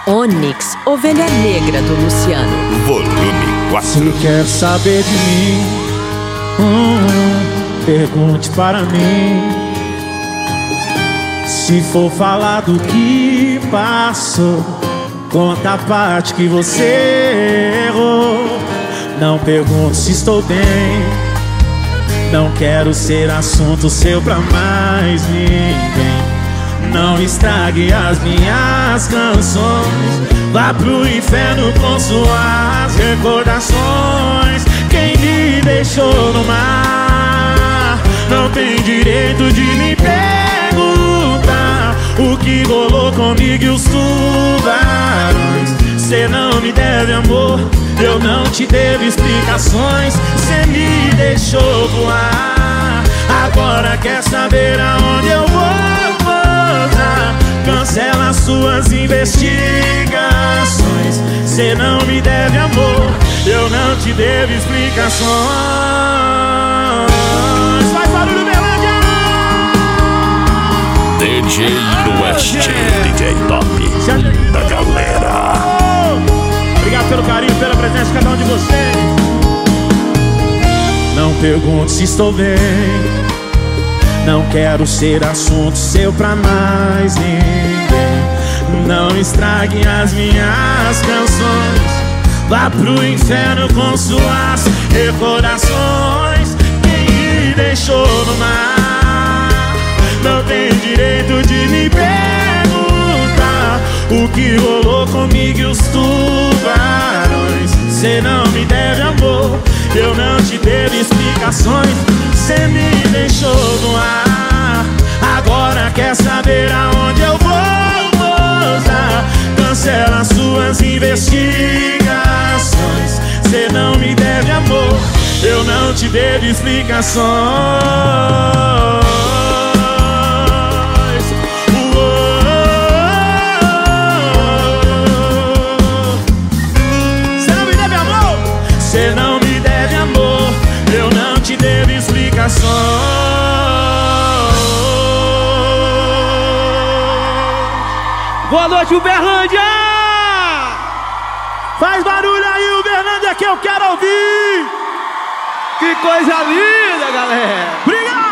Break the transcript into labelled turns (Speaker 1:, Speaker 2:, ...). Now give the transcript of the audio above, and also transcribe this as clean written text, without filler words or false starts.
Speaker 1: Onyx, Ovelha Negra do Luciano.
Speaker 2: Volume 4.
Speaker 3: Se quer saber de mim, pergunte para mim. Se for falar do que passou, conta a parte que você errou. Não pergunte se estou bem, não quero ser assunto seu pra mais ninguém. Não estrague as minhas canções, vá pro inferno com suas recordações. Quem me deixou no mar não tem direito de me perguntar o que rolou comigo e os tubarões. Cê não me deve amor, eu não te devo explicações. Cê me deixou voar, agora quer saber aonde eu vou pousar. Cancela suas investigações. Cê não me deve amor, eu não te devo explicações. Faz barulho, Berlândia!
Speaker 2: DJ do Oeste, DJ top da galera.
Speaker 3: Obrigado pelo carinho, pela presença de cada um de vocês. Não pergunte se estou bem, não quero ser assunto seu pra mais ninguém. Não estrague as minhas canções, vá pro inferno com suas recordações. Quem me deixou no mar não tem direito de me perguntar o que rolou comigo e os tubarões. Cê não me deve amor, eu não te devo explicações. Cê me deixou no ar, agora quer saber aonde eu vou pousar. Cancela suas investigações. Cê não me deve amor, eu não te devo explicações. Cê não me deve amor, eu não te devo explicações.
Speaker 4: Boa noite, Uberlândia!
Speaker 3: Faz barulho aí, Uberlândia, que eu quero ouvir!
Speaker 4: Que coisa linda, galera!
Speaker 3: Obrigado!